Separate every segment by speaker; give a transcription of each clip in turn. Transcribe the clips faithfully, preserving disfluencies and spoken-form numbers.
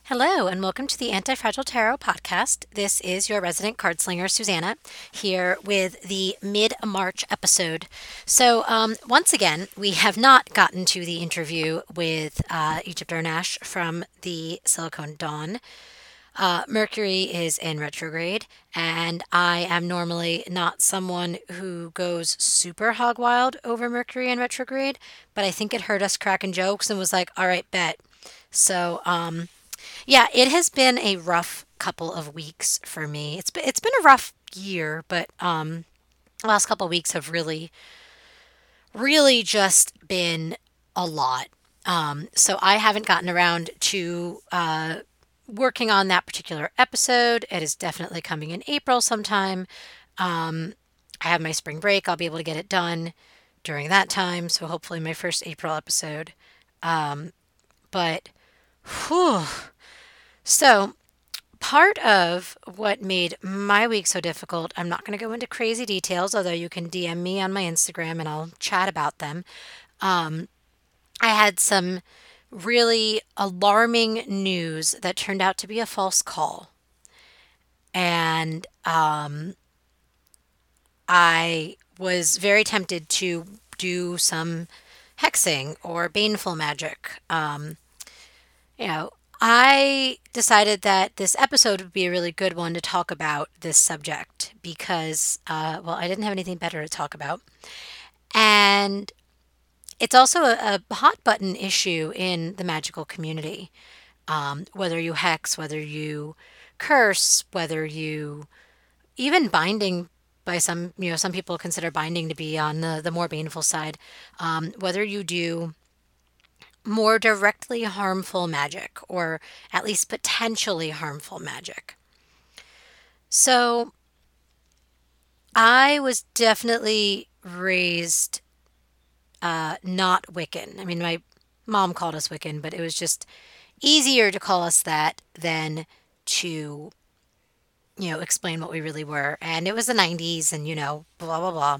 Speaker 1: Hello, and welcome to the Anti-Fragile Tarot podcast. This is your resident card slinger, Susanna, here with the mid-March episode. So, um, once again, we have not gotten to the interview with uh, Egypt Ernash from the Silicon Dawn. Uh, Mercury is in retrograde, and I am normally not someone who goes super hog wild over Mercury in retrograde, but I think it heard us cracking jokes and was like, all right, bet. So, um, yeah, it has been a rough couple of weeks for me. It's been, it's been a rough year, but um, the last couple of weeks have really, really just been a lot. Um, so I haven't gotten around to uh, working on that particular episode. It is definitely coming in April sometime. Um, I have my spring break. I'll be able to get it done during that time. So hopefully my first April episode. Um, but whew. So part of what made my week so difficult, I'm not going to go into crazy details, although you can D M me on my Instagram and I'll chat about them. Um, I had some really alarming news that turned out to be a false call. And um, I was very tempted to do some hexing or baneful magic. Um, you know, I decided that this episode would be a really good one to talk about this subject because, uh, well, I didn't have anything better to talk about. And it's also a, a hot button issue in the magical community. Um, whether you hex, whether you curse, whether you even binding by some, you know, some people consider binding to be on the, the more baneful side. Um, whether you do more directly harmful magic or at least potentially harmful magic. So I was definitely raised uh, not Wiccan. I mean, my mom called us Wiccan, but it was just easier to call us that than to, you know, explain what we really were. And it was the nineties and, you know, blah, blah, blah.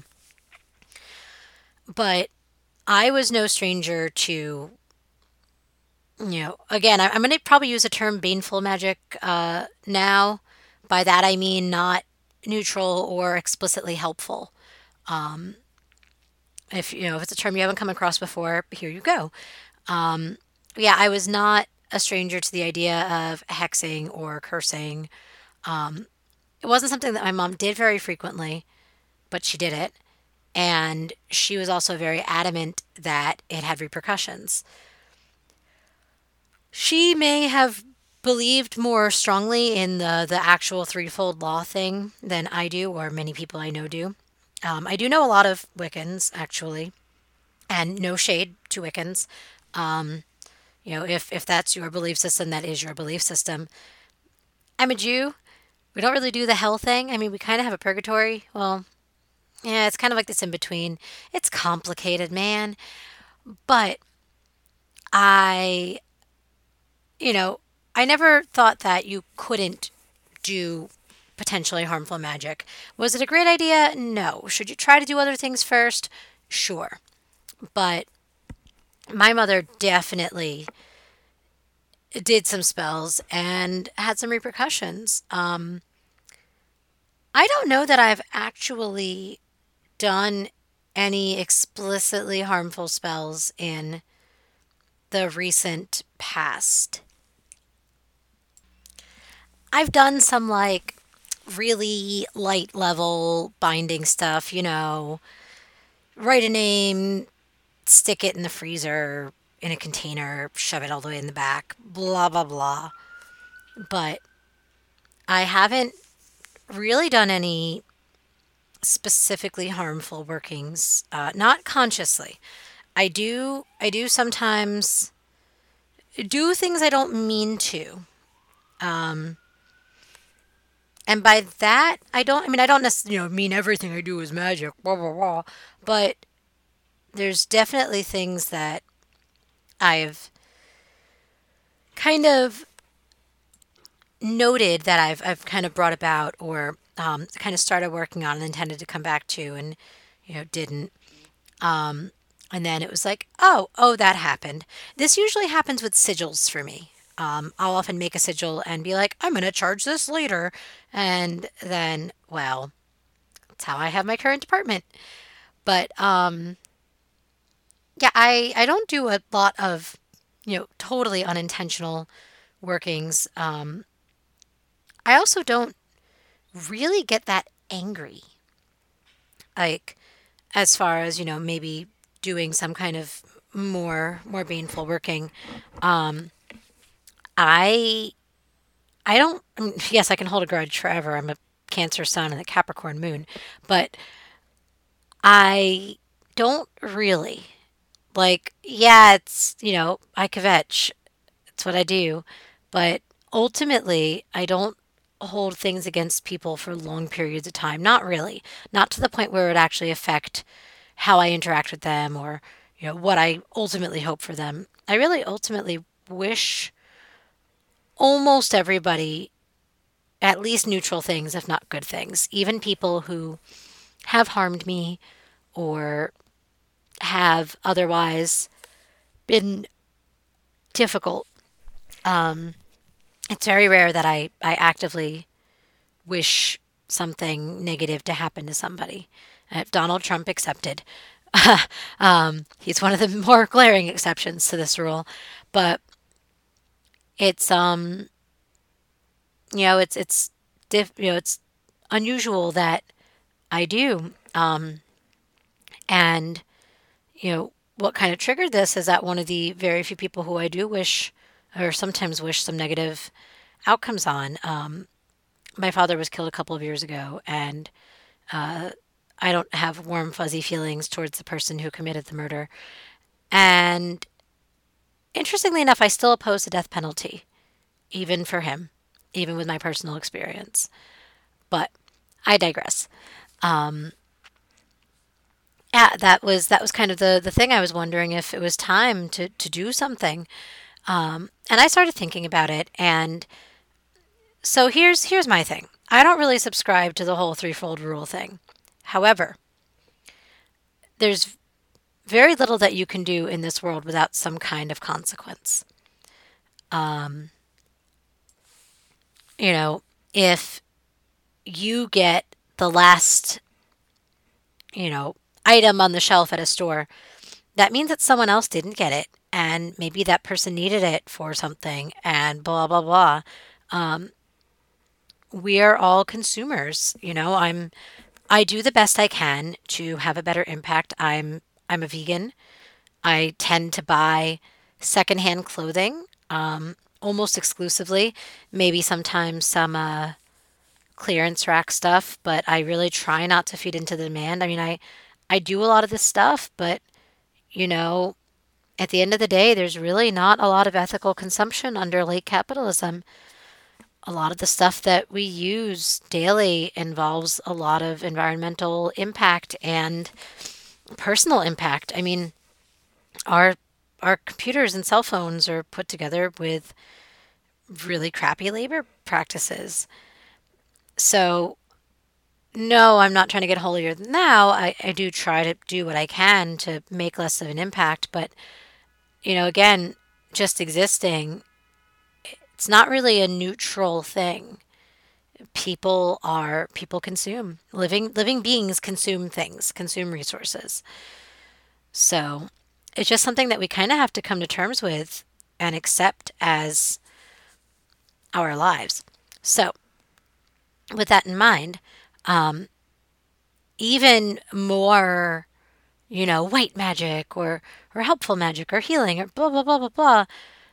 Speaker 1: But I was no stranger to, you know, again, I, I'm going to probably use the term baneful magic uh, now. By that, I mean not neutral or explicitly helpful. Um, if you know if it's a term you haven't come across before, here you go. Um, yeah, I was not a stranger to the idea of hexing or cursing. Um, it wasn't something that my mom did very frequently, but she did it, and she was also very adamant that it had repercussions. She may have believed more strongly in the the actual threefold law thing than I do, or many people I know do. Um, I do know a lot of Wiccans, actually, and no shade to Wiccans. Um, you know, if if that's your belief system, that is your belief system. I'm a Jew. We don't really do the hell thing. I mean, we kind of have a purgatory. Well, yeah, it's kind of like this in between. It's complicated, man. But I, you know, I never thought that you couldn't do potentially harmful magic. Was it a great idea? No. Should you try to do other things first? Sure. But my mother definitely did some spells and had some repercussions. Um, I don't know that I've actually done any explicitly harmful spells in the recent past. I've done some like really light level binding stuff, you know, write a name, stick it in the freezer in a container, shove it all the way in the back, blah, blah, blah. But I haven't really done any specifically harmful workings, uh, not consciously. I do, I do sometimes do things I don't mean to. Um, and by that, I don't, I mean, I don't necessarily, you know, mean everything I do is magic, blah, blah, blah. But there's definitely things that I've kind of noted that I've I've kind of brought about or um, kind of started working on and intended to come back to and you know didn't. Um, and then it was like, oh, oh, that happened. This usually happens with sigils for me. Um, I'll often make a sigil and be like, I'm going to charge this later. And then, well, that's how I have my current apartment. But um, yeah, I, I don't do a lot of, you know, totally unintentional workings. Um, I also don't really get that angry. Like, as far as, you know, maybe doing some kind of more more baneful working. Um, I I don't. I mean, yes, I can hold a grudge forever. I'm a Cancer sun and a Capricorn moon, but I don't really like. Yeah, it's you know I kvetch. It's what I do, but ultimately, I don't hold things against people for long periods of time. Not really. Not to the point where it would actually affect how I interact with them or you know what I ultimately hope for them. I really ultimately wish almost everybody at least neutral things, if not good things. Even people who have harmed me or have otherwise been difficult. Um, it's very rare that I, I actively wish something negative to happen to somebody. Uh, Donald Trump accepted. um, he's one of the more glaring exceptions to this rule, but it's um you know it's it's diff, you know it's unusual that I do. Um, and you know, what kind of triggered this is that one of the very few people who I do wish, or sometimes wish, some negative outcomes on. Um, my father was killed a couple of years ago, and uh, I don't have warm, fuzzy feelings towards the person who committed the murder. And interestingly enough, I still oppose the death penalty, even for him, even with my personal experience. But I digress. Um, yeah, that was that was kind of the the thing. I was wondering if it was time to to do something. Um, and I started thinking about it. And so here's here's my thing. I don't really subscribe to the whole threefold rule thing. However, there's very little that you can do in this world without some kind of consequence. Um, you know, if you get the last, you know, item on the shelf at a store, that means that someone else didn't get it. And maybe that person needed it for something and blah, blah, blah. Um, we are all consumers. You know, I'm, I do the best I can to have a better impact. I'm, I'm a vegan. I tend to buy secondhand clothing, um, almost exclusively. Maybe sometimes some, uh, clearance rack stuff, but I really try not to feed into the demand. I mean, I, I do a lot of this stuff, but you know, at the end of the day, there's really not a lot of ethical consumption under late capitalism. A lot of the stuff that we use daily involves a lot of environmental impact and personal impact. I mean, our our computers and cell phones are put together with really crappy labor practices. So, no, I'm not trying to get holier than thou. I, I do try to do what I can to make less of an impact. But, you know, again, just existing, it's not really a neutral thing. People are people consume. Living living beings consume things, consume resources. So it's just something that we kind of have to come to terms with and accept as our lives. So with that in mind, um, even more, you know, white magic or or helpful magic or healing or blah blah blah blah blah,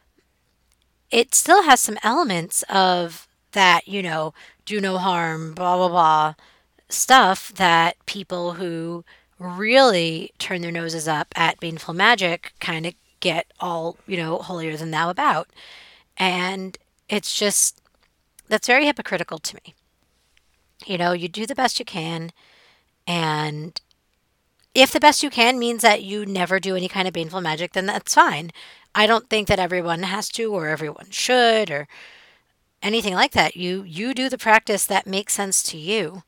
Speaker 1: it still has some elements of that, you know, do no harm, blah blah blah stuff that people who really turn their noses up at baneful magic kind of get all, you know, holier than thou about. And it's just, that's very hypocritical to me. You know, you do the best you can. And if the best you can means that you never do any kind of baneful magic, then that's fine. I don't think that everyone has to or everyone should or anything like that. You you do the practice that makes sense to you.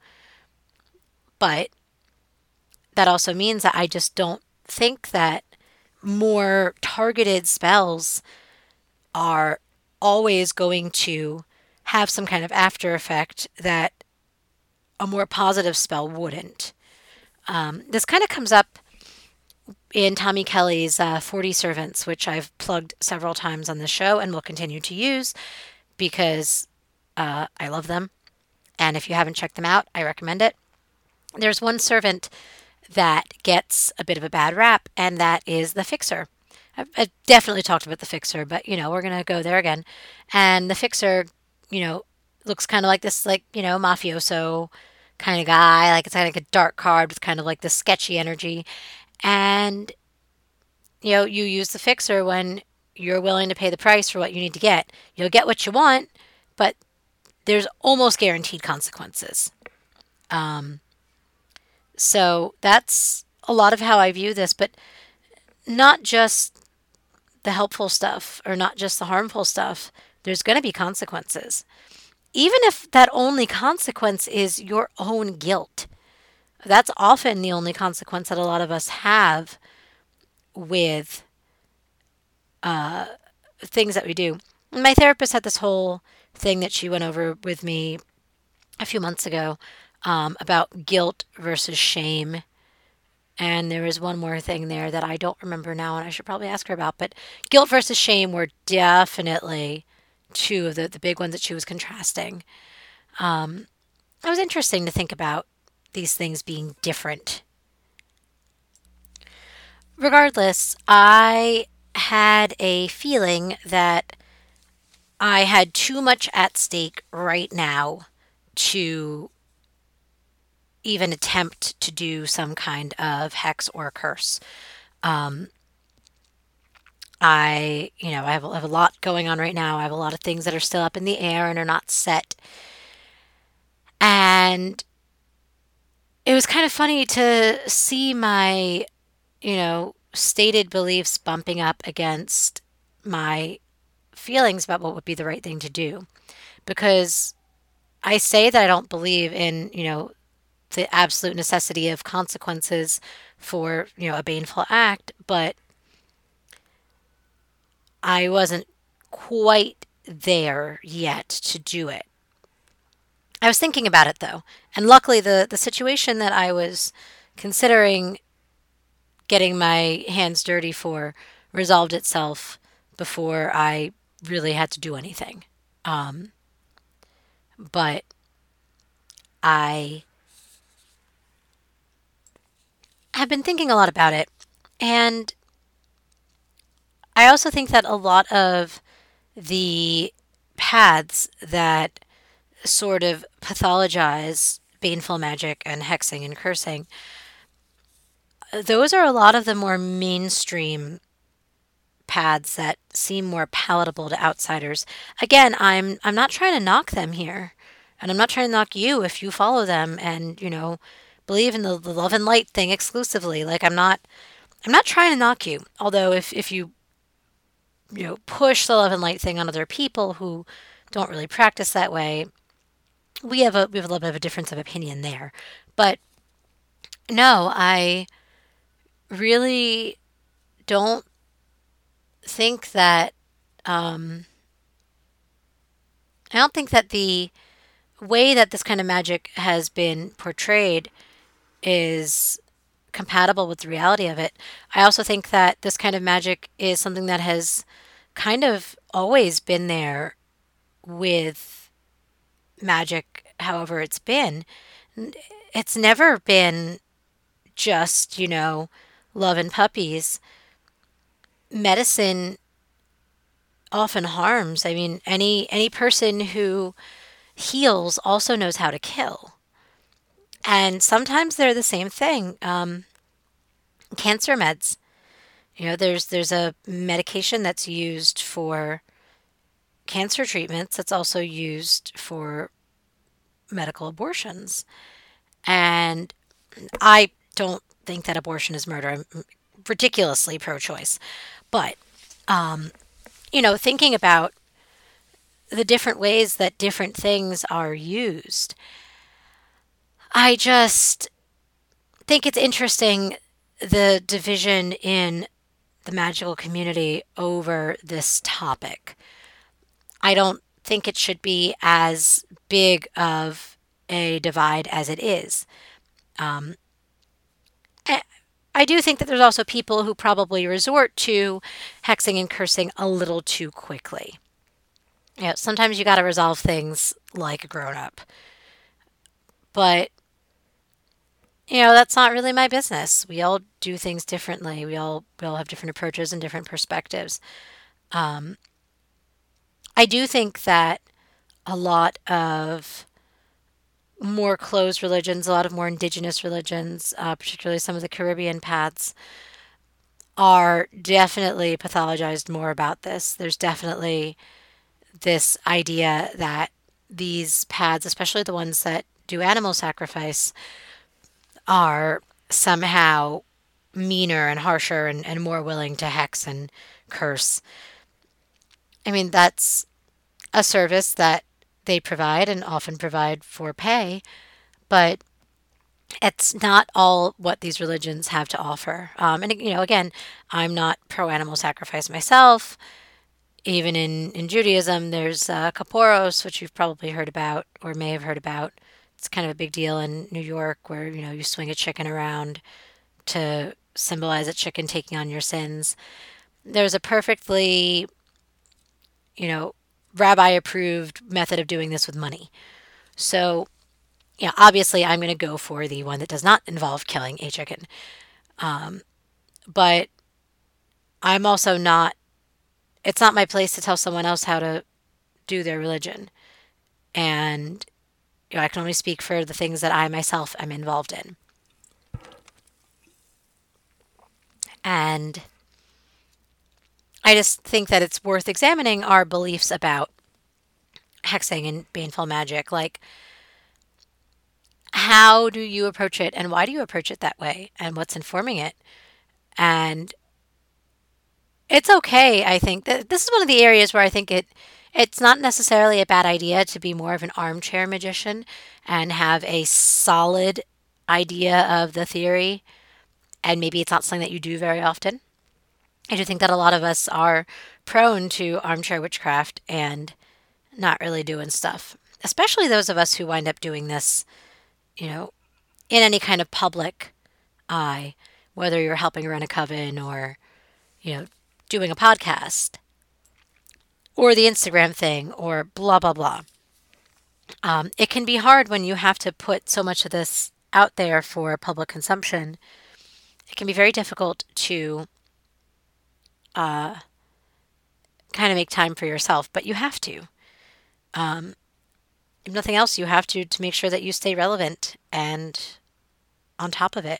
Speaker 1: But that also means that I just don't think that more targeted spells are always going to have some kind of after effect that a more positive spell wouldn't. Um, this kind of comes up in Tommy Kelly's uh, forty Servants, which I've plugged several times on the show and will continue to use because uh, I love them. And if you haven't checked them out, I recommend it. There's one servant that gets a bit of a bad rap, and that is the Fixer. I've, I've definitely talked about the Fixer, but, you know, we're going to go there again. And the Fixer, you know, looks kind of like this, like, you know, mafioso kind of guy. Like, it's kind of like a dark card with kind of like this sketchy energy. And, you know, you use the Fixer when you're willing to pay the price for what you need to get. You'll get what you want, but there's almost guaranteed consequences. Um, so that's a lot of how I view this, but not just the helpful stuff or not just the harmful stuff. There's going to be consequences. Even if that only consequence is your own guilt. That's often the only consequence that a lot of us have with uh, things that we do. My therapist had this whole thing that she went over with me a few months ago um, about guilt versus shame. And there was one more thing there that I don't remember now, and I should probably ask her about. But guilt versus shame were definitely two of the, the big ones that she was contrasting. Um, it was interesting to think about these things being different. Regardless, I had a feeling that I had too much at stake right now to even attempt to do some kind of hex or curse. Um, I, you know, I have, I have a lot going on right now. I have a lot of things that are still up in the air and are not set. And it was kind of funny to see my, you know, stated beliefs bumping up against my feelings about what would be the right thing to do. Because I say that I don't believe in, you know, the absolute necessity of consequences for, you know, a baneful act, but I wasn't quite there yet to do it. I was thinking about it though, and luckily the, the situation that I was considering getting my hands dirty for resolved itself before I really had to do anything. Um, but I have been thinking a lot about it, and I also think that a lot of the paths that sort of pathologize baneful magic and hexing and cursing, those are a lot of the more mainstream paths that seem more palatable to outsiders. Again, I'm I'm not trying to knock them here, and I'm not trying to knock you if you follow them and, you know, believe in the, the love and light thing exclusively. Like I'm not I'm not trying to knock you. Although if if you you know push the love and light thing on other people who don't really practice that way, we have a we have a little bit of a difference of opinion there. But no, I really don't think that um, I don't think that the way that this kind of magic has been portrayed is compatible with the reality of it. I also think that this kind of magic is something that has kind of always been there with magic, however it's been. It's never been just, you know, love and puppies. Medicine often harms. I mean, any any person who heals also knows how to kill. And sometimes they're the same thing. Um, cancer meds. You know, there's there's a medication that's used for cancer treatments that's also used for medical abortions. And I don't think that abortion is murder. I'm ridiculously pro-choice. But, um, you know, thinking about the different ways that different things are used, I just think it's interesting the division in the magical community over this topic. I don't think it should be as big of a divide as it is. Um, I do think that there's also people who probably resort to hexing and cursing a little too quickly. You know, sometimes you got to resolve things like a grown up. But, you know, that's not really my business. We all do things differently. We all we all have different approaches and different perspectives. Um, I do think that a lot of more closed religions, a lot of more indigenous religions, uh, particularly some of the Caribbean paths, are definitely pathologized more about this. There's definitely this idea that these paths, especially the ones that do animal sacrifice, are somehow meaner and harsher and, and more willing to hex and curse. I mean, that's a service that they provide and often provide for pay, but it's not all what these religions have to offer. Um, and, you know, again, I'm not pro animal sacrifice myself. Even in, in Judaism, there's uh, Kaporos, which you've probably heard about or may have heard about. It's kind of a big deal in New York where, you know, you swing a chicken around to symbolize a chicken taking on your sins. There's a perfectly, you know, rabbi approved method of doing this with money. So, yeah, obviously I'm going to go for the one that does not involve killing a chicken. Um, but I'm also not, it's not my place to tell someone else how to do their religion. And, you know, I can only speak for the things that I myself am involved in. And I just think that it's worth examining our beliefs about hexing and baneful magic. Like, how do you approach it and why do you approach it that way and what's informing it? And it's okay, I think. That this is one of the areas where I think it it's not necessarily a bad idea to be more of an armchair magician and have a solid idea of the theory, and maybe it's not something that you do very often. I do think that a lot of us are prone to armchair witchcraft and not really doing stuff, especially those of us who wind up doing this, you know, in any kind of public eye, whether you're helping run a coven or, you know, doing a podcast or the Instagram thing or blah, blah, blah. Um, it can be hard when you have to put so much of this out there for public consumption. It can be very difficult to uh, kind of make time for yourself, but you have to. Um, if nothing else, you have to to make sure that you stay relevant and on top of it.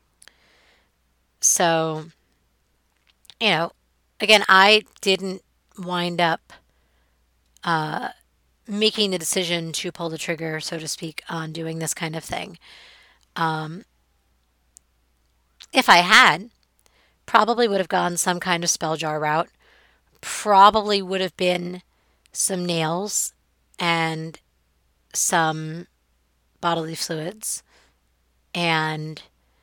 Speaker 1: So, you know, again, I didn't wind up uh, making the decision to pull the trigger, so to speak, on doing this kind of thing. Um, if I had, probably would have gone some kind of spell jar route. Probably would have been some nails and some bodily fluids and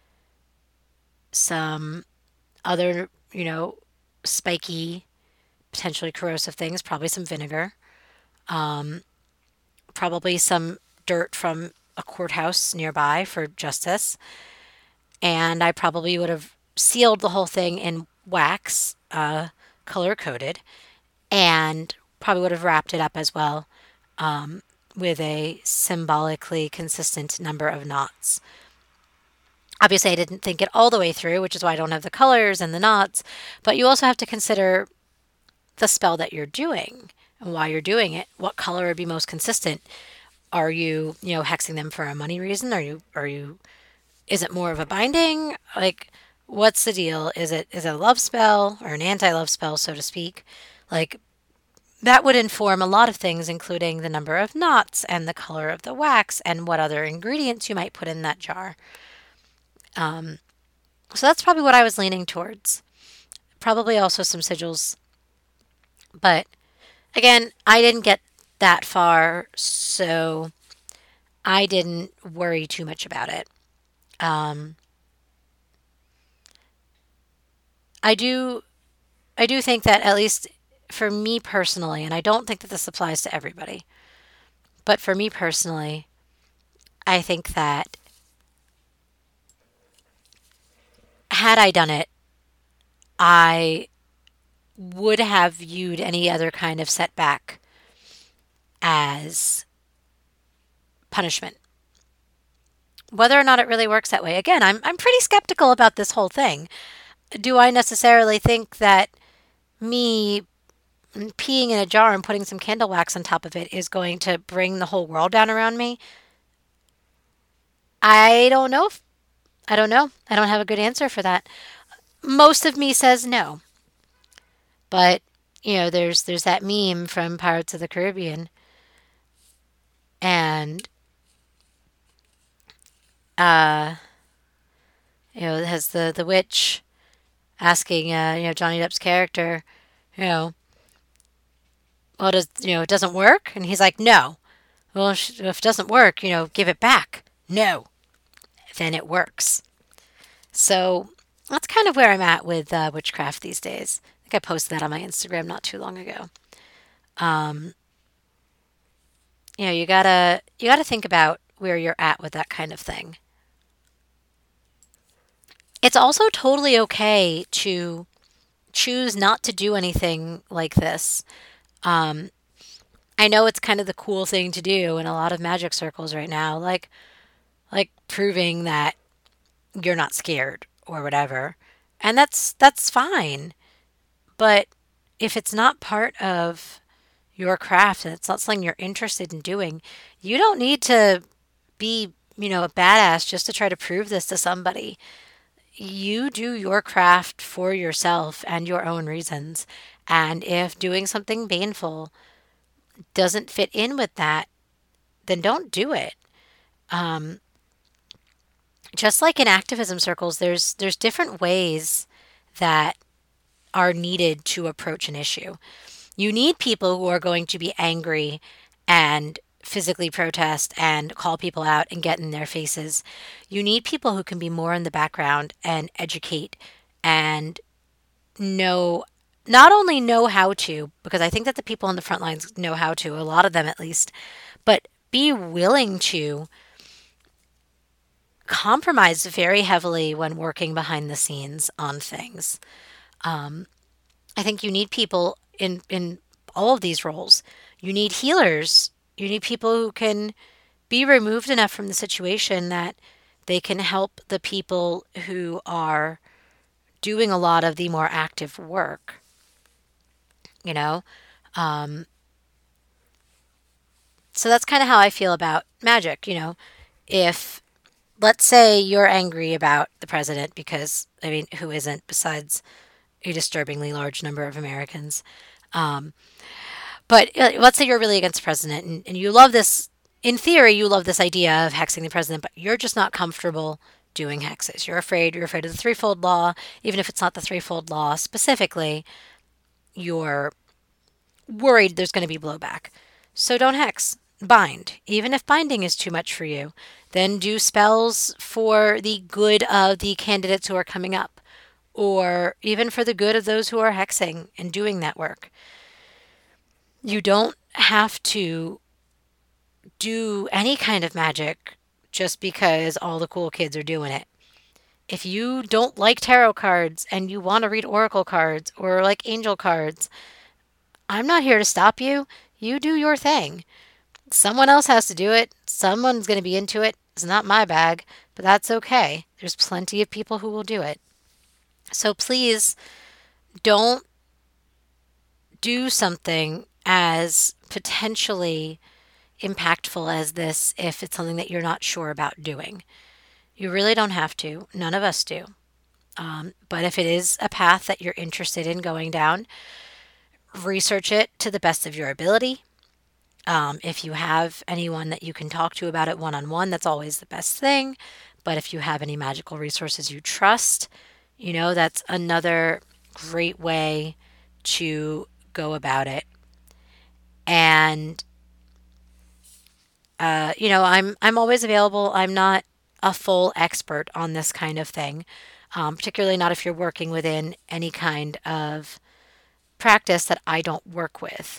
Speaker 1: some other, you know, spiky, potentially corrosive things, probably some vinegar, um, probably some dirt from a courthouse nearby for justice. And I probably would have sealed the whole thing in wax, uh, color coded, and probably would have wrapped it up as well um, with a symbolically consistent number of knots. Obviously, I didn't think it all the way through, which is why I don't have the colors and the knots, but you also have to consider the spell that you're doing and why you're doing it. What color would be most consistent? Are you, you know, hexing them for a money reason? Are you, are you, is it more of a binding? Like, what's the deal? Is it, is it a love spell or an anti-love spell, so to speak? Like, that would inform a lot of things, including the number of knots and the color of the wax and what other ingredients you might put in that jar. Um, so that's probably what I was leaning towards. Probably also some sigils. But again, I didn't get that far, so I didn't worry too much about it. Um, I do, I do think that at least for me personally, and I don't think that this applies to everybody, but for me personally, I think that had I done it, I would have viewed any other kind of setback as punishment. Whether or not it really works that way. Again, I'm I'm pretty skeptical about this whole thing. Do I necessarily think that me peeing in a jar and putting some candle wax on top of it is going to bring the whole world down around me? I don't know. If, I don't know. I don't have a good answer for that. Most of me says no. But, you know, there's there's that meme from Pirates of the Caribbean, and uh you know, it has the the witch asking uh, you know, Johnny Depp's character, you know, well, does, you know, it doesn't work? And he's like, no. Well, if it doesn't work, you know, give it back. No. Then it works. So that's kind of where I'm at with uh, witchcraft these days. I think I posted that on my Instagram not too long ago. Um, you know, you gotta you gotta think about where you're at with that kind of thing. It's also totally okay to choose not to do anything like this. Um, I know it's kind of the cool thing to do in a lot of magic circles right now, like like proving that you're not scared or whatever. And that's that's fine. But if it's not part of your craft and it's not something you're interested in doing, you don't need to be, you know, a badass just to try to prove this to somebody. You do your craft for yourself and your own reasons. And if doing something painful doesn't fit in with that, then don't do it. Um, just like in activism circles, there's there's different ways that are needed to approach an issue. You need people who are going to be angry and physically protest and call people out and get in their faces. You need people who can be more in the background and educate and know, not only know how to, because I think that the people on the front lines know how to, a lot of them at least, but be willing to compromise very heavily when working behind the scenes on things. Um, I think you need people in in all of these roles. You need healers. You need people who can be removed enough from the situation that they can help the people who are doing a lot of the more active work. You know, um, so that's kind of how I feel about magic. You know, if let's say you're angry about the president, because I mean, who isn't besides a disturbingly large number of Americans? Um, but uh, let's say you're really against the president and, and you love this, in theory, you love this idea of hexing the president, but you're just not comfortable doing hexes. You're afraid, you're afraid of the threefold law. Even if it's not the threefold law specifically, you're worried there's going to be blowback. So don't hex. Bind. Even if binding is too much for you, then do spells for the good of the candidates who are coming up, or even for the good of those who are hexing and doing that work. You don't have to do any kind of magic just because all the cool kids are doing it. If you don't like tarot cards and you want to read oracle cards or like angel cards, I'm not here to stop you. You do your thing. Someone else has to do it. Someone's going to be into it. It's not my bag, but that's okay. There's plenty of people who will do it. So please don't do something as potentially impactful as this if it's something that you're not sure about doing. You really don't have to. None of us do. Um, but if it is a path that you're interested in going down, research it to the best of your ability. Um, if you have anyone that you can talk to about it one on one, that's always the best thing. But if you have any magical resources you trust, you know, that's another great way to go about it. And uh, you know, I'm I'm always available. I'm not a full expert on this kind of thing, um, particularly not if you're working within any kind of practice that I don't work with.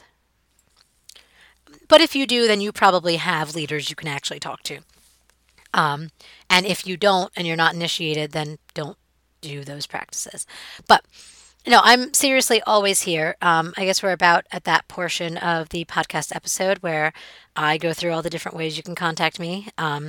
Speaker 1: But if you do, then you probably have leaders you can actually talk to. Um, and if you don't and you're not initiated, then don't do those practices. But no, I'm seriously always here. Um, I guess we're about at that portion of the podcast episode where I go through all the different ways you can contact me. Um,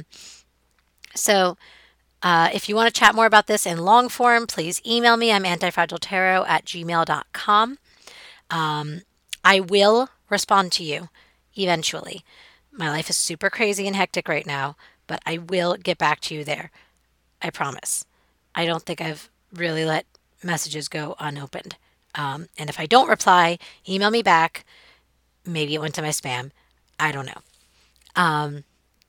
Speaker 1: so uh, if you want to chat more about this in long form, please email me. I'm antifragiletarot at gmail dot com. Um, I will respond to you eventually. My life is super crazy and hectic right now, but I will get back to you there. I promise. I don't think I've really let messages go unopened. Um, and if I don't reply, email me back. Maybe it went to my spam. I don't know. Um,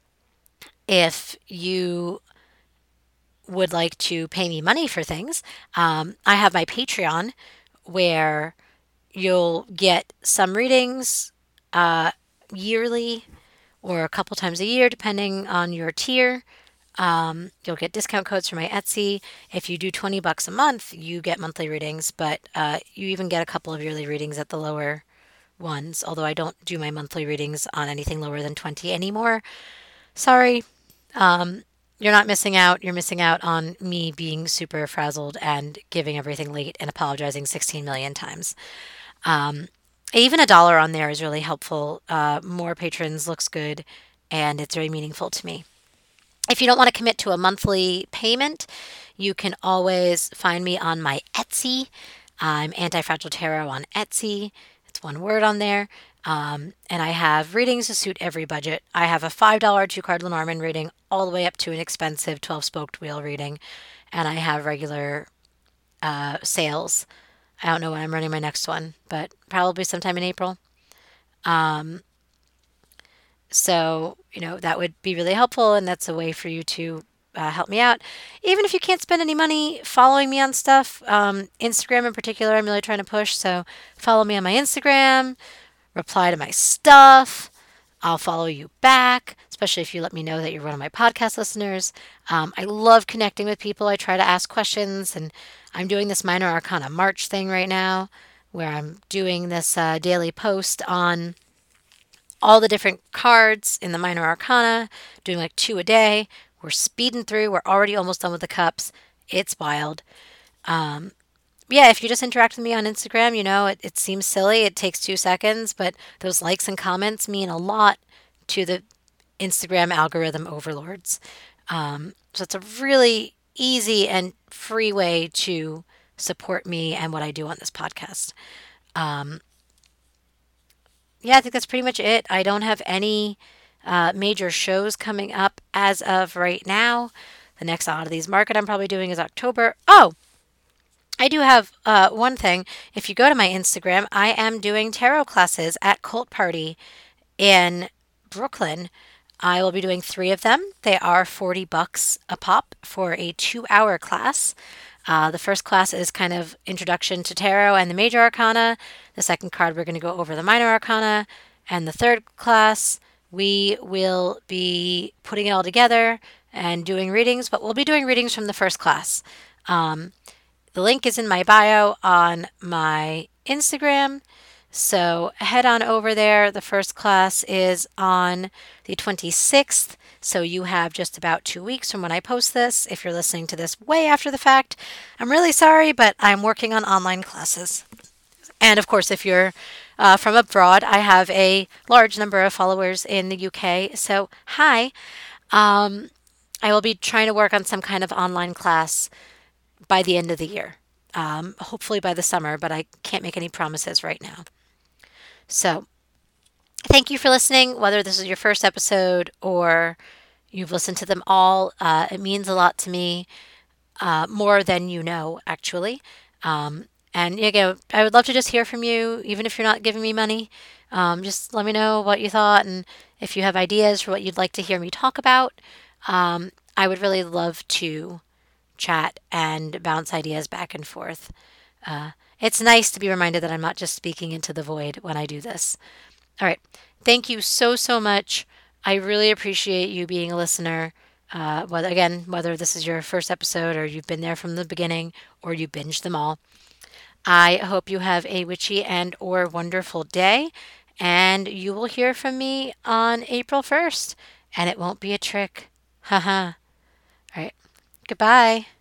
Speaker 1: if you would like to pay me money for things, um, I have my Patreon where you'll get some readings uh, yearly or a couple times a year, depending on your tier. Um, you'll get discount codes for my Etsy. If you do twenty bucks a month, you get monthly readings, but uh, you even get a couple of yearly readings at the lower ones, although I don't do my monthly readings on anything lower than twenty anymore. Sorry. Um, you're not missing out. You're missing out on me being super frazzled and giving everything late and apologizing sixteen million times. Um, even a dollar on there is really helpful. Uh, more patrons looks good, and it's very meaningful to me. If you don't want to commit to a monthly payment, you can always find me on my Etsy. I'm Anti-Fragile Tarot on Etsy. It's one word on there. Um, and I have readings to suit every budget. I have a five dollar two-card Lenormand reading all the way up to an expensive twelve-spoked wheel reading. And I have regular uh, sales. I don't know when I'm running my next one, but probably sometime in April. Um, so, you know, that would be really helpful, and that's a way for you to uh, help me out. Even if you can't spend any money following me on stuff, um, Instagram in particular, I'm really trying to push. So follow me on my Instagram, reply to my stuff. I'll follow you back, especially if you let me know that you're one of my podcast listeners. Um, I love connecting with people. I try to ask questions, and I'm doing this Minor Arcana March thing right now where I'm doing this uh, daily post on all the different cards in the Minor Arcana, doing like two a day. We're speeding through. We're already almost done with the cups. It's wild. Um, yeah, if you just interact with me on Instagram, you know, it, it seems silly. It takes two seconds, but those likes and comments mean a lot to the Instagram algorithm overlords. Um, so it's a really easy and free way to support me and what I do on this podcast. Um, yeah, I think that's pretty much it. I don't have any uh, major shows coming up as of right now. The next Oddities Market I'm probably doing is October. Oh, I do have uh, one thing. If you go to my Instagram, I am doing tarot classes at Cult Party in Brooklyn. I will be doing three of them. They are forty bucks a pop for a two hour class. Uh, the first class is kind of introduction to tarot and the major arcana. The second card, we're going to go over the minor arcana. And the third class, we will be putting it all together and doing readings, but we'll be doing readings from the first class. Um, the link is in my bio on my Instagram. So head on over there. The first class is on the twenty-sixth. So you have just about two weeks from when I post this. If you're listening to this way after the fact, I'm really sorry, but I'm working on online classes. And of course, if you're uh, from abroad, I have a large number of followers in the U K. So hi. Um, I will be trying to work on some kind of online class by the end of the year. Um, hopefully by the summer, but I can't make any promises right now. So thank you for listening, whether this is your first episode or you've listened to them all. Uh, it means a lot to me, uh, more than you know, actually. Um, and again, I would love to just hear from you, even if you're not giving me money. Um, just let me know what you thought, and if you have ideas for what you'd like to hear me talk about. Um, I would really love to chat and bounce ideas back and forth. Uh, it's nice to be reminded that I'm not just speaking into the void when I do this. All right. Thank you so, so much. I really appreciate you being a listener. Uh, whether, again, whether this is your first episode or you've been there from the beginning or you binged them all. I hope you have a witchy and or wonderful day, and you will hear from me on April first, and it won't be a trick. Haha. All right. Goodbye.